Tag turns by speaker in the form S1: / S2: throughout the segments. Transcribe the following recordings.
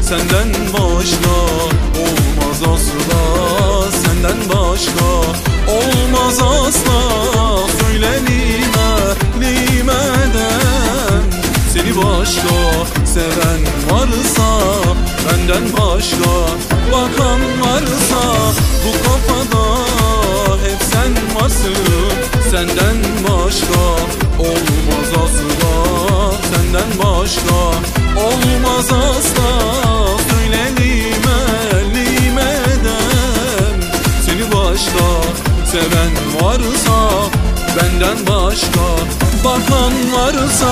S1: senden başka olmaz asla, senden başka olmaz asla. Söyle nimeden seni başka seven varsa, benden başka bakan varsa, bu kafada hep sen varsın, senden başka olmaz asla, senden başka olmaz asla. Söyle nimeden seni başka seven varsa, benden başka bakan varsa.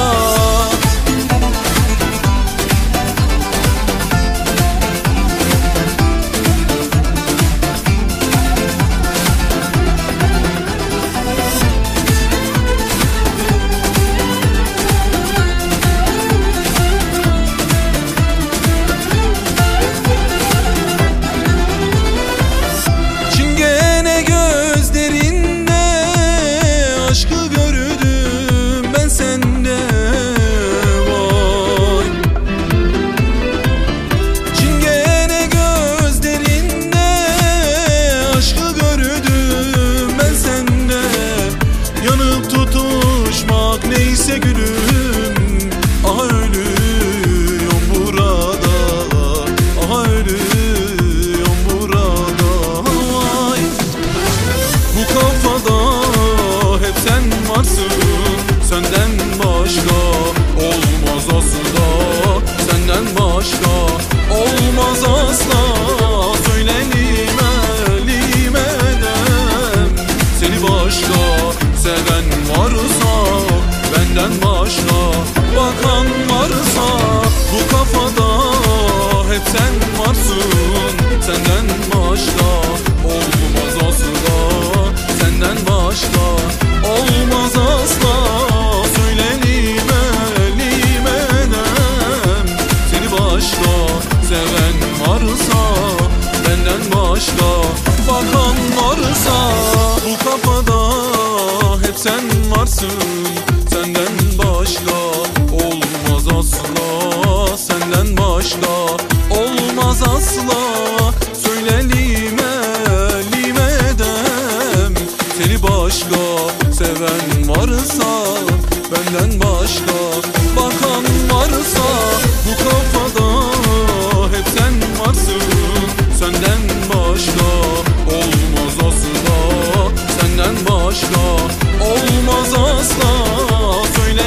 S1: Neyse gülüm, aha ölüyorum burada, aha ölüyorum burada. Ay. Bu kafada hep sen varsın, senden başka olmaz asla, senden başka olmaz asla. Söyle nimeden seni başka seven varsa, benden başka bakan varsa, bu kafada hep sen varsın, senden başka olmaz asla, senden başka olmaz asla. Söyle nimeden seni başka seven varsa, benden başka bakan varsa, bu kafada hep sen varsın, senden başka olmaz asla, senden başka olmaz asla. Söyle nimeden seni başka seven varsa, benden başka bakan varsa, bu kafada hep sen varsın, senden başka olmaz asla, senden başka olmaz asla. Söyle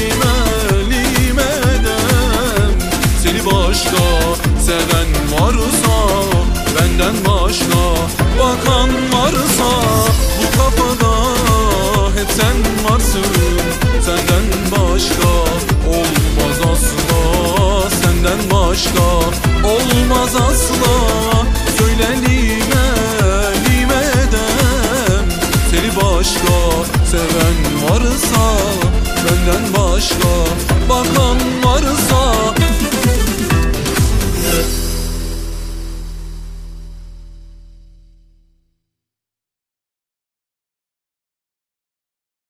S1: nimeden seni başka seven varsa, benden başka bakan varsa, bu kafada hep sen varsın, senden başka olmaz asla, senden başka olmaz asla.